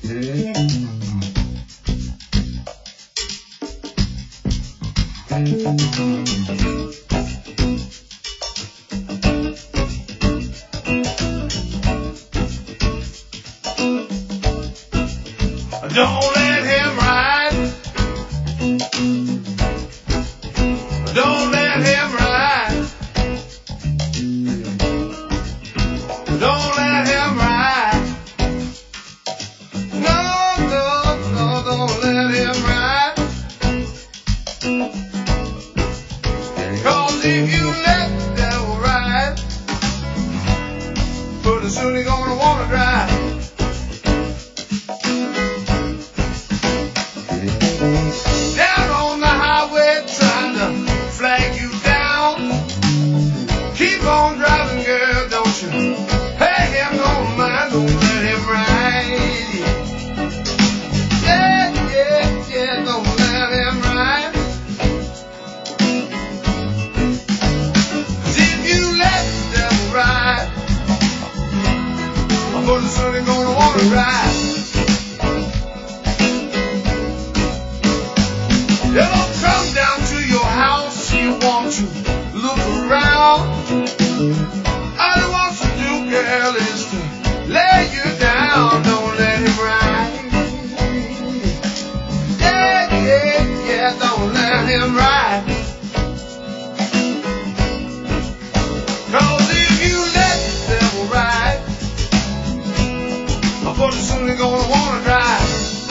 Don't let him ride. Don't let him ride. Don't let him ride. No, no, no, don't let him ride. 'Cause if you let the devil ride, pretty soon he's gonna wanna drive. Down on the highway trying to flag you down. Keep on driving, girl, don't you? Hey, him don't mind, don't let him ride. Yeah, yeah, yeah, don't let him ride. 'Cause if you let the devil ride, pretty soon he's gonna wanna drive. It'll come down to your house, you want to look around. All he wants to do, girl, is to lay you down. Don't let him ride. Yeah, yeah, yeah, don't let him ride. 'Cause if you let the devil ride, pretty soon you're gonna wanna drive.